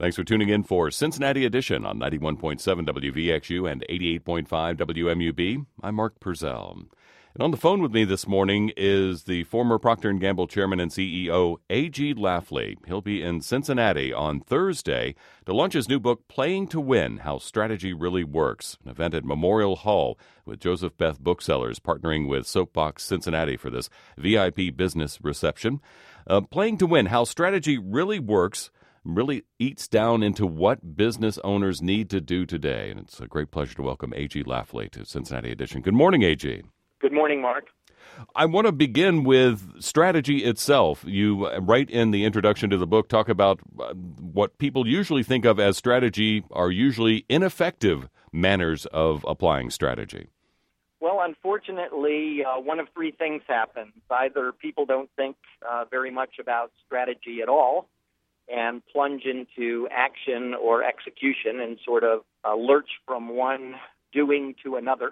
Thanks for tuning in for Cincinnati Edition on 91.7 WVXU and 88.5 WMUB. I'm Mark Purcell. And on the phone with me this morning is the former Procter & Gamble chairman and CEO, A.G. Lafley. He'll be in Cincinnati on Thursday to launch his new book, Playing to Win, How Strategy Really Works, an event at Memorial Hall with Joseph Beth Booksellers partnering with Soapbox Cincinnati for this VIP business reception. Playing to Win, How Strategy Really Works really eats down into what business owners need to do today. And it's a great pleasure to welcome A.G. Lafley to Cincinnati Edition. Good morning, A.G. Good morning, Mark. I want to begin with strategy itself. You, right in the introduction to the book, talk about what people usually think of as strategy are usually ineffective manners of applying strategy. Well, unfortunately, one of three things happens. Either people don't think very much about strategy at all and plunge into action or execution and sort of lurch from one doing to another.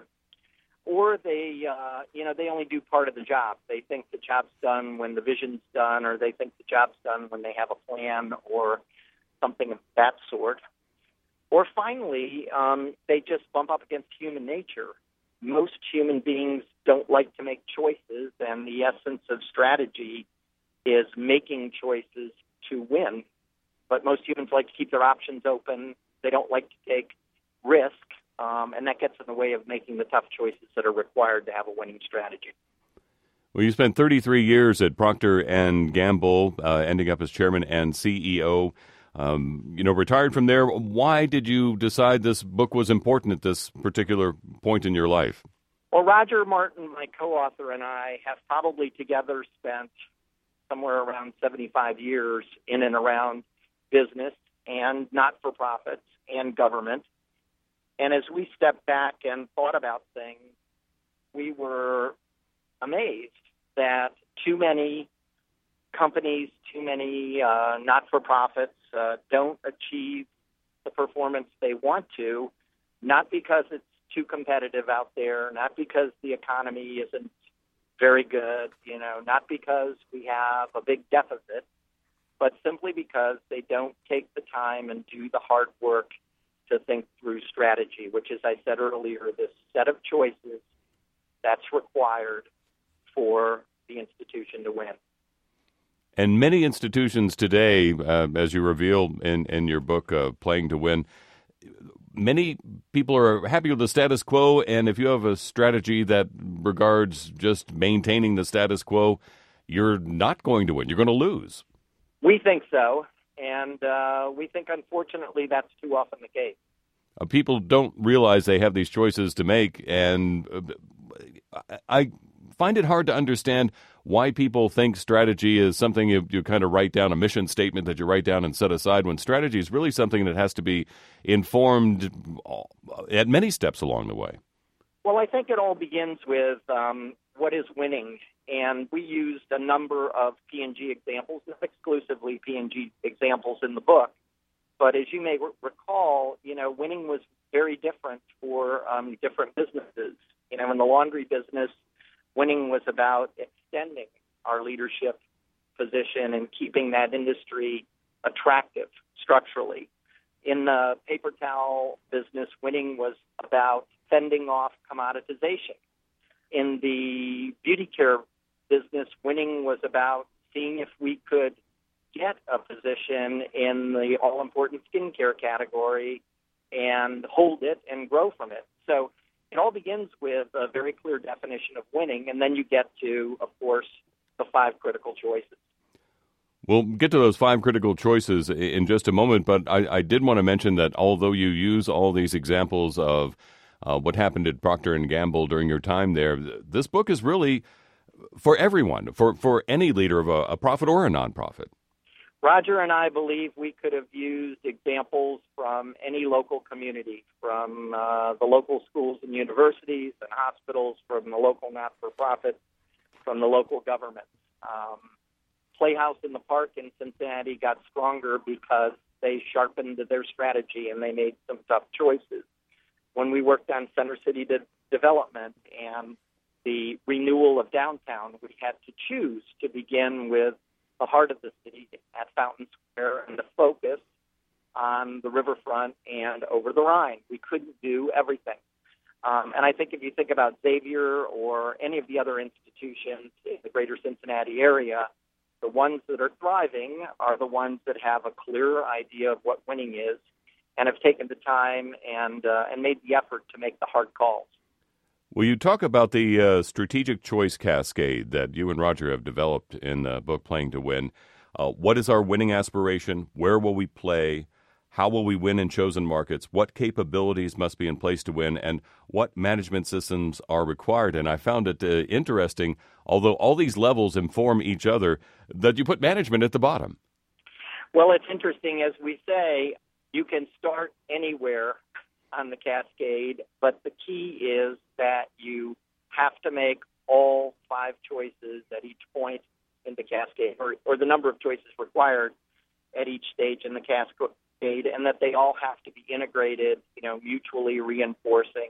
Or they only do part of the job. They think the job's done when the vision's done, or they think the job's done when they have a plan or something of that sort. Or finally, they just bump up against human nature. Most human beings don't like to make choices, and the essence of strategy is making choices to win. But most humans like to keep their options open. They don't like to take risk. And that gets in the way of making the tough choices that are required to have a winning strategy. Well, you spent 33 years at Procter & Gamble, ending up as chairman and CEO. Retired from there. Why did you decide this book was important at this particular point in your life? Well, Roger Martin, my co-author, and I have probably together spent somewhere around 75 years in and around business and not-for-profits and government. And as we stepped back and thought about things, we were amazed that too many companies, too many not-for-profits don't achieve the performance they want to, not because it's too competitive out there, not because the economy isn't very good, not because we have a big deficit, but simply because they don't take the time and do the hard work to think through strategy, which, as I said earlier, this set of choices that's required for the institution to win. And many institutions today, as you reveal in your book, Playing to Win, many people are happy with the status quo, and if you have a strategy that regards just maintaining the status quo, you're not going to win. You're going to lose. We think so. And we think, unfortunately, that's too often the case. People don't realize they have these choices to make, and I find it hard to understand why people think strategy is something you kind of write down, a mission statement that you write down and set aside, when strategy is really something that has to be informed at many steps along the way. Well, I think it all begins with what is winning. And we used a number of P&G examples, not exclusively P&G examples in the book. But as you may recall, winning was very different for different businesses. In the laundry business, winning was about extending our leadership position and keeping that industry attractive structurally. In the paper towel business, winning was about fending off commoditization. In the beauty care business, winning was about seeing if we could get a position in the all-important skincare category and hold it and grow from it. So it all begins with a very clear definition of winning, and then you get to, of course, the 5 critical choices. We'll get to those 5 critical choices in just a moment, but I did want to mention that although you use all these examples of what happened at Procter & Gamble during your time there, this book is really for everyone, for any leader of a profit or a nonprofit. Roger and I believe we could have used examples from any local community, from the local schools and universities and hospitals, from the local not-for-profits, from the local government. Playhouse in the Park in Cincinnati got stronger because they sharpened their strategy and they made some tough choices. When we worked on Center City development and the renewal of downtown, we had to choose to begin with the heart of the city at Fountain Square and the focus on the riverfront and over the Rhine. We couldn't do everything. And I think if you think about Xavier or any of the other institutions in the greater Cincinnati area, the ones that are thriving are the ones that have a clear idea of what winning is and have taken the time and made the effort to make the hard calls. Well, you talk about the strategic choice cascade that you and Roger have developed in the book Playing to Win. What is our winning aspiration? Where will we play? How will we win in chosen markets? What capabilities must be in place to win? And what management systems are required? And I found it interesting, although all these levels inform each other, that you put management at the bottom. Well, it's interesting. As we say, you can start anywhere on the cascade, but the key is that you have to make all 5 choices at each point in the cascade, or the number of choices required at each stage in the cascade, and that they all have to be integrated, mutually reinforcing,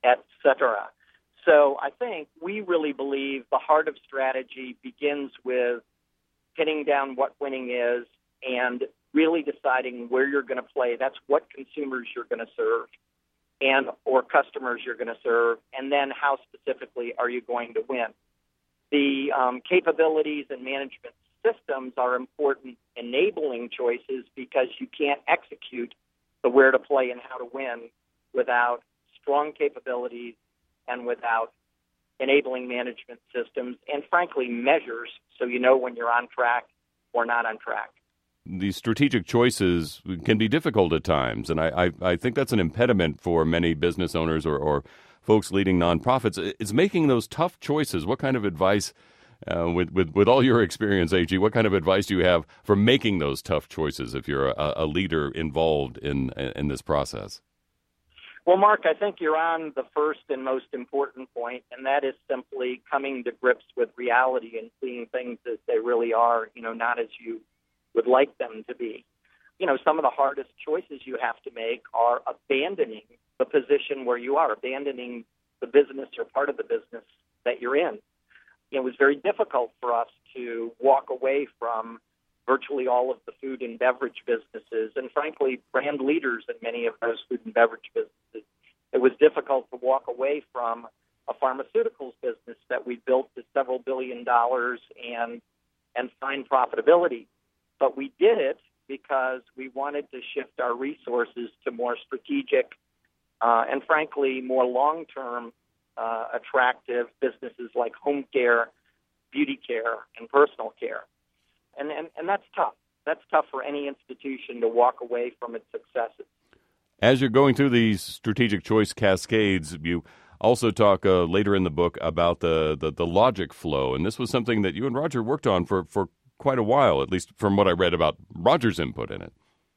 etc. So I think we really believe the heart of strategy begins with pinning down what winning is and really deciding where you're going to play. That's what consumers you're going to serve and or customers you're going to serve, and then how specifically are you going to win. The capabilities and management systems are important enabling choices because you can't execute the where to play and how to win without strong capabilities and without enabling management systems and, frankly, measures so you know when you're on track or not on track. These strategic choices can be difficult at times, and I think that's an impediment for many business owners or folks leading nonprofits. It's making those tough choices. What kind of advice, with all your experience, AG, what kind of advice do you have for making those tough choices if you're a leader involved in this process? Well, Mark, I think you're on the first and most important point, and that is simply coming to grips with reality and seeing things as they really are, not as you would like them to be. Some of the hardest choices you have to make are abandoning the position where you are, abandoning the business or part of the business that you're in. It was very difficult for us to walk away from virtually all of the food and beverage businesses and, frankly, brand leaders in many of those food and beverage businesses. It was difficult to walk away from a pharmaceuticals business that we built to several $1 billion and find profitability. But we did it because we wanted to shift our resources to more strategic and, frankly, more long-term attractive businesses like home care, beauty care, and personal care. And that's tough. That's tough for any institution to walk away from its successes. As you're going through these strategic choice cascades, you also talk later in the book about the logic flow. And this was something that you and Roger worked on for quite a while, at least from what I read about Roger's input in it.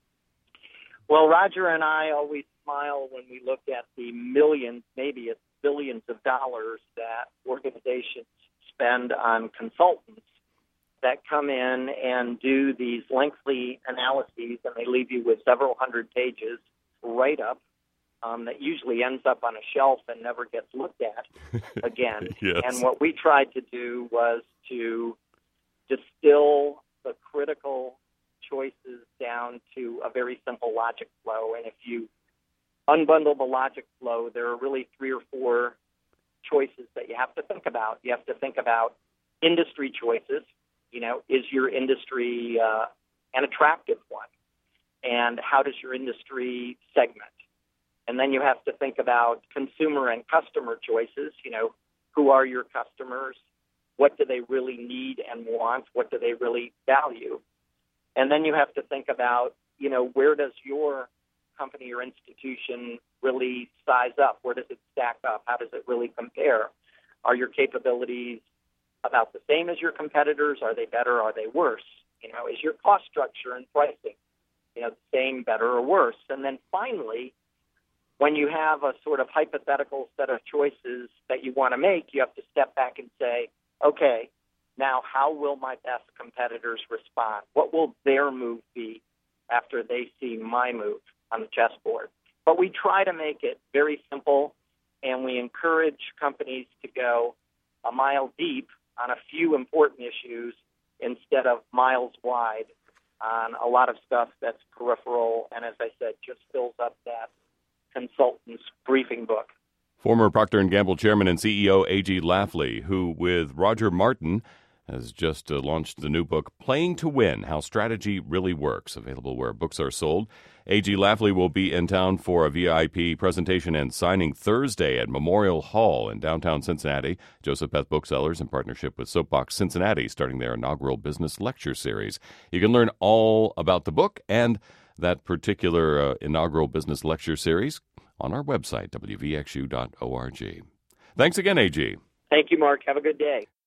Well, Roger and I always smile when we look at the millions, maybe it's billions of dollars that organizations spend on consultants that come in and do these lengthy analyses, and they leave you with several hundred pages write-up that usually ends up on a shelf and never gets looked at again. Yes. And what we tried to do was to distill the critical choices down to a very simple logic flow. And if you unbundle the logic flow, there are really 3 or 4 choices that you have to think about. You have to think about industry choices. Is your industry an attractive one? And how does your industry segment? And then you have to think about consumer and customer choices. Who are your customers? What do they really need and want? What do they really value? And then you have to think about, where does your company or institution really size up? Where does it stack up? How does it really compare? Are your capabilities about the same as your competitors? Are they better? Are they worse? Is your cost structure and pricing, the same, better, or worse? And then finally, when you have a sort of hypothetical set of choices that you want to make, you have to step back and say, okay, now how will my best competitors respond? What will their move be after they see my move on the chessboard? But we try to make it very simple, and we encourage companies to go a mile deep on a few important issues instead of miles wide on a lot of stuff that's peripheral and, as I said, just fills up that consultant's briefing book. Former Procter & Gamble Chairman and CEO A.G. Lafley, who with Roger Martin has just launched the new book, Playing to Win, How Strategy Really Works, available where books are sold. A.G. Lafley will be in town for a VIP presentation and signing Thursday at Memorial Hall in downtown Cincinnati. Joseph Peth Booksellers, in partnership with Soapbox Cincinnati, starting their inaugural business lecture series. You can learn all about the book and that particular inaugural business lecture series on our website, wvxu.org. Thanks again, A.G. Thank you, Mark. Have a good day.